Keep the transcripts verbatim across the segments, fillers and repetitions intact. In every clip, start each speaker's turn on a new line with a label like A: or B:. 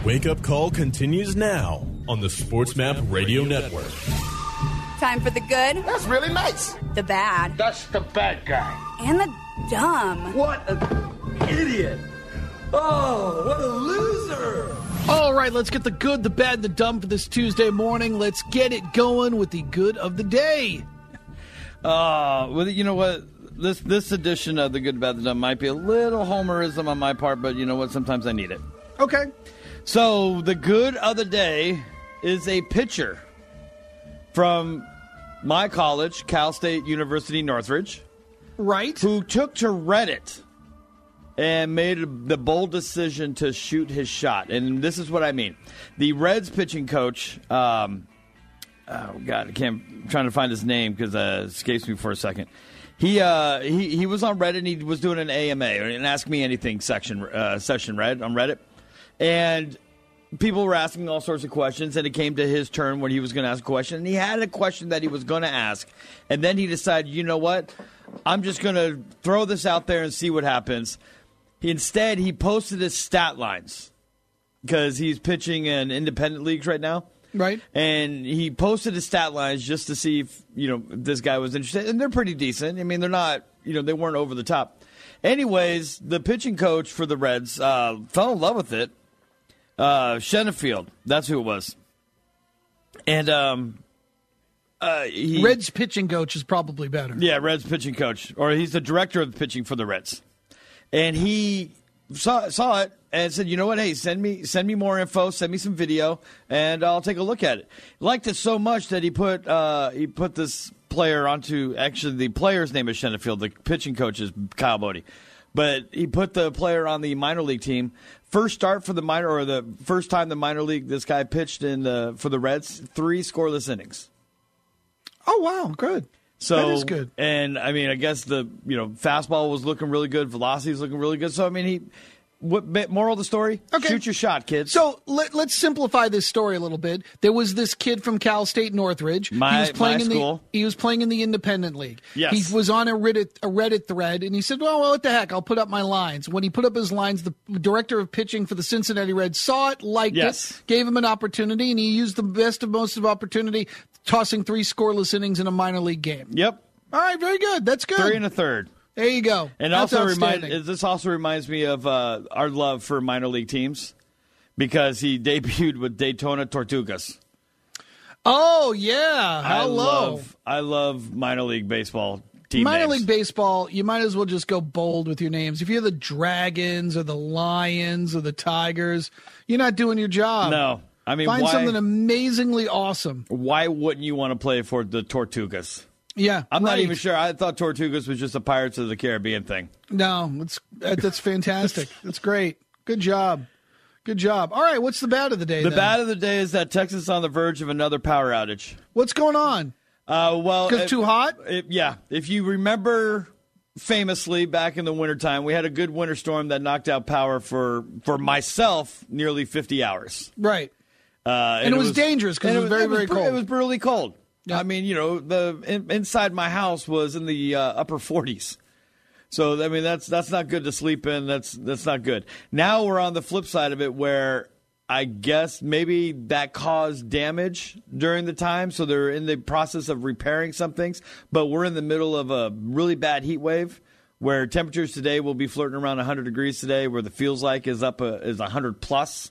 A: Wake Up Call continues now on the SportsMap Radio Network.
B: Time for the good.
C: That's really nice.
B: The bad.
C: That's the bad guy.
B: And the dumb.
C: What an idiot. Oh, what a loser.
D: All right, let's get the good, the bad, the dumb for this Tuesday morning. Let's get it going with the good of the day.
E: Uh, well, you know what? This this edition of the good, bad, the dumb might be a little homerism on my part, but you know what? Sometimes I need it.
D: Okay.
E: So the good of the day is a pitcher from my college, Cal State University Northridge.
D: Right.
E: Who took to Reddit and made the bold decision to shoot his shot. And this is what I mean. The Reds pitching coach, um, oh, God, I can't, I'm trying to find his name because uh, it escapes me for a second. He, uh, he he was on Reddit and he was doing an A M A, an Ask Me Anything section, uh, session read on Reddit. And people were asking all sorts of questions, and it came to his turn when he was going to ask a question. And he had a question that he was going to ask. And then he decided, you know what? I'm just going to throw this out there and see what happens. He, instead, he posted his stat lines because he's pitching in independent leagues right now.
D: Right.
E: And he posted his stat lines just to see if, you know, if this guy was interested. And they're pretty decent. I mean, they're not, you know, they weren't over the top. Anyways, the pitching coach for the Reds uh, fell in love with it. Uh, Shenafield, that's who it was. And um, uh, he,
D: Reds pitching coach is probably better.
E: Yeah, Reds pitching coach. Or he's the director of the pitching for the Reds. And he saw saw it and said, you know what, hey, send me send me more info, send me some video, and I'll take a look at it. Liked it so much that he put uh, he put this player onto, actually the player's name is Shenafield, the pitching coach is Kyle Bodie. But he put the player on the minor league team. First start for the minor, or the first time the minor league this guy pitched in the, for the Reds, three scoreless innings.
D: Oh, wow, good.
E: So,
D: that is good.
E: And, I mean, I guess the, you know, fastball was looking really good. Velocity was looking really good. So, I mean, he, what, moral of the story?
D: Okay.
E: Shoot your shot, kids.
D: So let, let's simplify this story a little bit. There was this kid from Cal State Northridge.
E: My,
D: he was playing
E: my
D: in
E: school.
D: The, he was playing in the independent league.
E: Yes.
D: He was on a Reddit, a Reddit thread, and he said, well, well, what the heck? I'll put up my lines. When he put up his lines, the director of pitching for the Cincinnati Reds saw it, liked
E: yes.
D: it, gave him an opportunity, and he used the best of most of opportunity, tossing three scoreless innings in a minor league game.
E: Yep.
D: All right, very good. That's good.
E: Three and a third.
D: There you go.
E: And
D: That's
E: also remind,
D: outstanding.
E: this also reminds me of uh, our love for minor league teams because he debuted with Daytona Tortugas.
D: Oh, yeah. How
E: I
D: low.
E: love, I love minor league baseball team
D: Minor
E: names.
D: league baseball, you might as well just go bold with your names. If you're the Dragons or the Lions or the Tigers, you're not doing your job.
E: No. I mean,
D: Find
E: why,
D: something amazingly awesome.
E: Why wouldn't you want to play for the Tortugas?
D: Yeah,
E: I'm
D: right.
E: not even sure. I thought Tortugas was just a Pirates of the Caribbean thing.
D: No, it's, that's fantastic. That's great. Good job. Good job. All right, what's the bad of the day
E: The
D: then?
E: bad of the day is that Texas is on the verge of another power outage.
D: What's going on?
E: Uh, well,
D: Because it's too hot?
E: It, yeah. If you remember famously back in the wintertime, we had a good winter storm that knocked out power for, for myself nearly fifty hours.
D: Right.
E: Uh,
D: and, and it was, was dangerous because it was very,
E: it was,
D: very cold.
E: It was brutally cold.
D: Yeah.
E: I mean, you know, the in, inside my house was in the uh, upper forties. So, I mean, that's that's not good to sleep in. That's that's not good. Now we're on the flip side of it where I guess maybe that caused damage during the time. So they're in the process of repairing some things. But we're in the middle of a really bad heat wave where temperatures today will be flirting around one hundred degrees today, where the feels like is up a, is one hundred plus.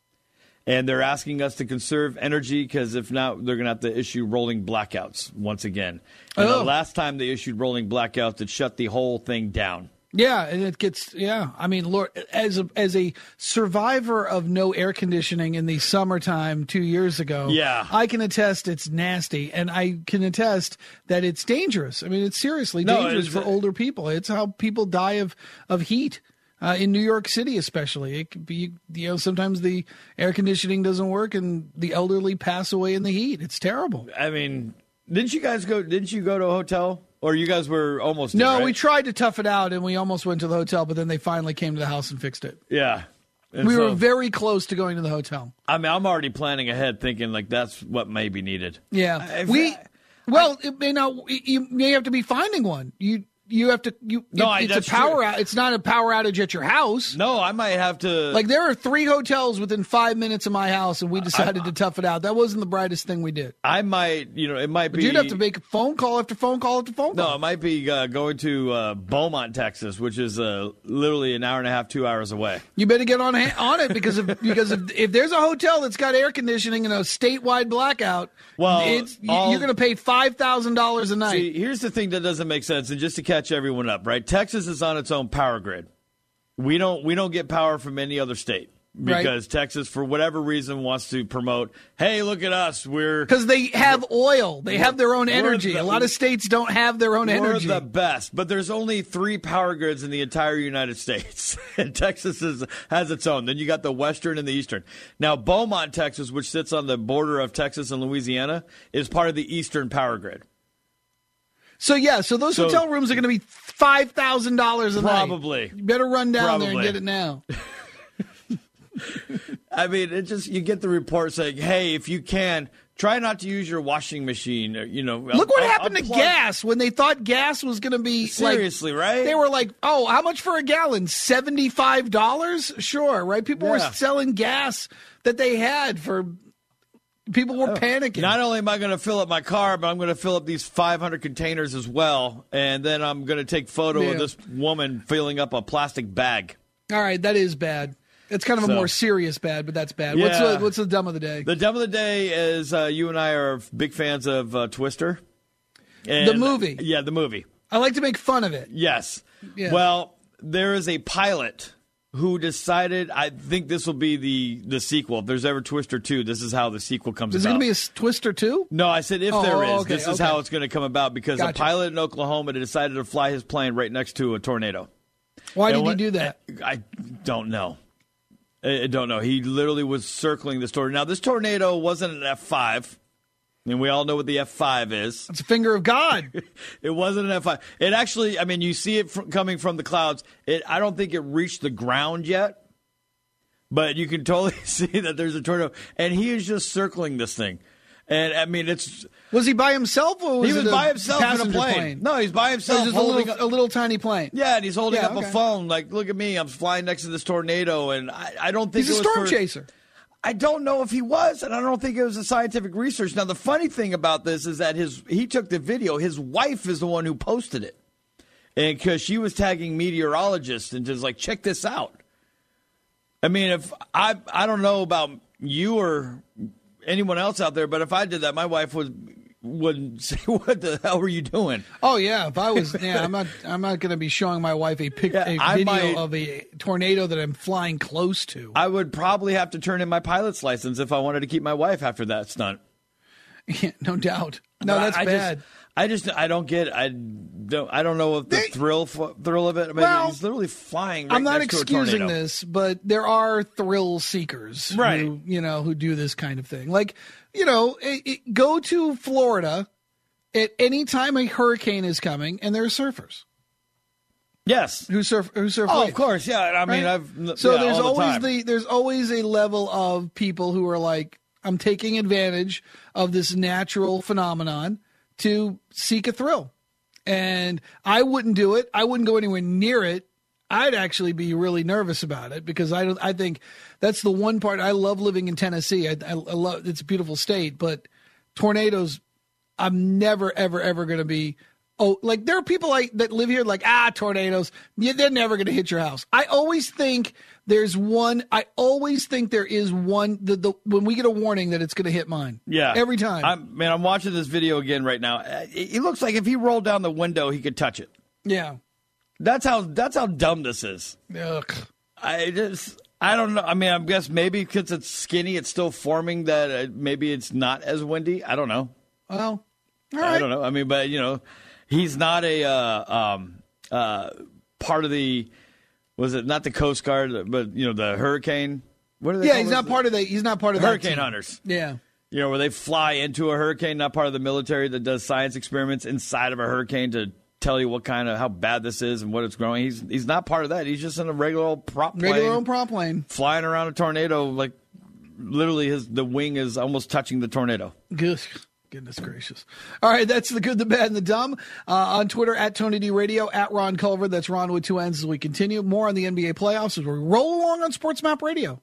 E: And they're asking us to conserve energy because if not, they're going to have to issue rolling blackouts once again. And
D: oh.
E: the last time they issued rolling blackouts, it shut the whole thing down.
D: Yeah, and it gets, yeah. I mean, Lord, as a, as a survivor of no air conditioning in the summertime two years ago,
E: yeah.
D: I can attest it's nasty, and I can attest that it's dangerous. I mean, it's seriously
E: No,
D: dangerous
E: it's,
D: for older people. It's how people die of, of heat. Uh, in New York City, especially, it could be, you know, sometimes the air conditioning doesn't work and the elderly pass away in the heat. It's terrible.
E: I mean, didn't you guys go? Didn't you go to a hotel, or you guys were almost?
D: No,
E: there, right?
D: we tried to tough it out, and we almost went to the hotel, but then they finally came to the house and fixed it.
E: Yeah, and
D: we
E: so,
D: were very close to going to the hotel.
E: I mean, I'm already planning ahead, thinking like that's what may be needed.
D: Yeah,
E: I,
D: we.
E: I,
D: Well, I, you know, you may have to be finding one. You. you have to you.
E: No,
D: it,
E: I-
D: it's
E: that's
D: a power
E: true.
D: out. It's not a power outage at your house.
E: No, I might have to.
D: Like there are three hotels within five minutes of my house, and we decided I, to tough it out. That wasn't the brightest thing we did.
E: I might, you know, it might
D: But
E: be.
D: you'd have to make a phone call after phone call after phone call.
E: No, it might be uh, going to uh, Beaumont, Texas, which is uh, literally an hour and a half, two hours away.
D: You better get on on it because if because if, if there's a hotel that's got air conditioning and a statewide blackout,
E: Well,
D: it's,
E: all-
D: you're going to pay five thousand dollars a night.
E: See, here's the thing that doesn't make sense, and just to catch everyone up, right? Texas is on its own power grid. We don't we don't get power from any other state because
D: Right.
E: Texas, for whatever reason, wants to promote. Hey, look at us, we're
D: Because they have oil, they have their own
E: we're
D: energy.
E: the-
D: a lot of states don't have their own
E: we're
D: energy.
E: the best. But there's only three power grids in the entire United States, and Texas is, has its own. Then you got the western and the eastern. Now, Beaumont, Texas, which sits on the border of Texas and Louisiana, is part of the eastern power grid.
D: So yeah, so those
E: So-
D: hotel rooms are going to be five thousand dollars a night.
E: Probably.
D: You better run down there and
E: Probably.
D: get it now.
E: I mean, it just you get the report saying, "Hey, if you can, try not to use your washing machine." Or, you know,
D: Look what
E: un-
D: happened to
E: unplug-
D: gas when they thought gas was going to be
E: Seriously,
D: like,
E: right?
D: They were like, "Oh, how much for a gallon? seventy-five dollars?" Sure, right? People were
E: Yeah.
D: selling gas that they had for. People were panicking.
E: Not only am I going to fill up my car, but I'm going to fill up these five hundred containers as well, and then I'm going to take photo
D: Yeah.
E: of this woman filling up a plastic bag.
D: All right, that is bad. It's kind of a
E: So-
D: more serious bad, but that's bad. What's
E: Yeah.
D: the what's the dumb of the day?
E: The dumb of the day is uh, you and I are big fans of uh, Twister. And-
D: The movie.
E: Yeah, the movie.
D: I like to make fun of it.
E: Yes.
D: Yeah.
E: Well, there is a pilot who decided, I think this will be the, the sequel. If there's ever Twister two, this is how the sequel comes
D: Is it
E: about.
D: going to be a s- Twister too?
E: No, I said if
D: Oh,
E: there is,
D: okay,
E: this is
D: okay.
E: how it's going to come about because a
D: Gotcha.
E: pilot in Oklahoma decided to fly his plane right next to a tornado.
D: Why
E: And
D: did he
E: what-
D: do that?
E: I don't know. I I don't know. He literally was circling this tornado. Now, this tornado wasn't an F five, and we all know what the F five is.
D: It's a finger of God.
E: It wasn't an F five. It actually, I mean, you see it fr- coming from the clouds. It, I don't think it reached the ground yet, but you can totally see that there's a tornado, and he is just circling this thing. And, I mean, it's...
D: Was he by himself or was
E: he was
D: it a
E: by himself in a
D: passenger
E: plane. No, he's by
D: So
E: himself.
D: it's just a
E: holding
D: little,
E: up-
D: a little tiny plane.
E: Yeah, and he's holding
D: Yeah,
E: up
D: okay.
E: a phone like, look at me, I'm flying next to this tornado, and I, I don't think
D: He's a
E: it was
D: storm
E: for-
D: chaser.
E: I don't know if he was, and I don't think it was a scientific research. Now, the funny thing about this is that his he took the video. His wife is the one who posted it, and because she was tagging meteorologists and just like, check this out. I mean, if I I don't know about you or anyone else out there, but if I did that, my wife would would say, "What the hell were you doing?"
D: Oh yeah, if I was, yeah, I'm not, I'm not going to be showing my wife a pic,
E: Yeah,
D: a
E: I
D: video
E: might-
D: of a tornado that I'm flying close to.
E: I would probably have to turn in my pilot's license if I wanted to keep my wife after that stunt.
D: Yeah, no doubt. No,
E: But
D: that's
E: I, I
D: bad.
E: Just, I just I don't get I don't I don't know if the
D: They-
E: thrill thrill of it. I mean,
D: Well,
E: he's literally flying. Right
D: I'm not
E: next to a
D: excusing
E: tornado.
D: this, but there are thrill seekers,
E: Right.
D: Who, you know, who do this kind of thing. Like, you know, it, it, go to Florida at any time a hurricane is coming, and there are surfers
E: Yes.
D: who surf who surf.
E: Oh,
D: waves.
E: of course. Yeah. I mean,
D: Right?
E: I've
D: So
E: yeah,
D: there's
E: all the
D: always
E: time.
D: the there's always a level of people who are like, I'm taking advantage of this natural phenomenon to seek a thrill. And I wouldn't do it. I wouldn't go anywhere near it. I'd actually be really nervous about it because I don't, I think that's the one part. I love living in Tennessee. I, I, I love it's a beautiful state, but tornadoes, I'm never ever ever going to be. Oh, like there are people like that live here like, ah, tornadoes. Yeah, they're never going to hit your house. I always think there's one. I always think there is one. The, the when we get a warning that it's going to hit mine.
E: Yeah.
D: every time.
E: I'm, man, I'm watching this video again right now. It, it looks like if he rolled down the window, he could touch it.
D: yeah.
E: That's how that's how dumb this is.
D: Ugh.
E: I just I don't know. I mean, I guess maybe because it's skinny, it's still forming that uh, maybe it's not as windy. I don't know.
D: Well, all right.
E: I don't know. I mean, but you know, he's not a uh, um, uh, part of the. Was it not the Coast Guard, but you know the hurricane? What are they?
D: Yeah,
E: call
D: he's
E: those?
D: not part of the. He's not part of
E: hurricane
D: that team.
E: hunters.
D: Yeah.
E: You know, where they fly into a hurricane, not part of the military that does science experiments inside of a hurricane to tell you what kind of how bad this is and what it's growing. He's he's not part of that. He's just in a regular old prop plane,
D: Regular old prop plane.
E: flying around a tornado. Like literally, his the wing is almost touching the tornado.
D: Good. Goodness gracious. All right, that's the good, the bad, and the dumb. Uh, on Twitter, at Tony D Radio, at Ron Culver. That's Ron with two N's as we continue. More on the N B A playoffs as we roll along on Sports Map Radio.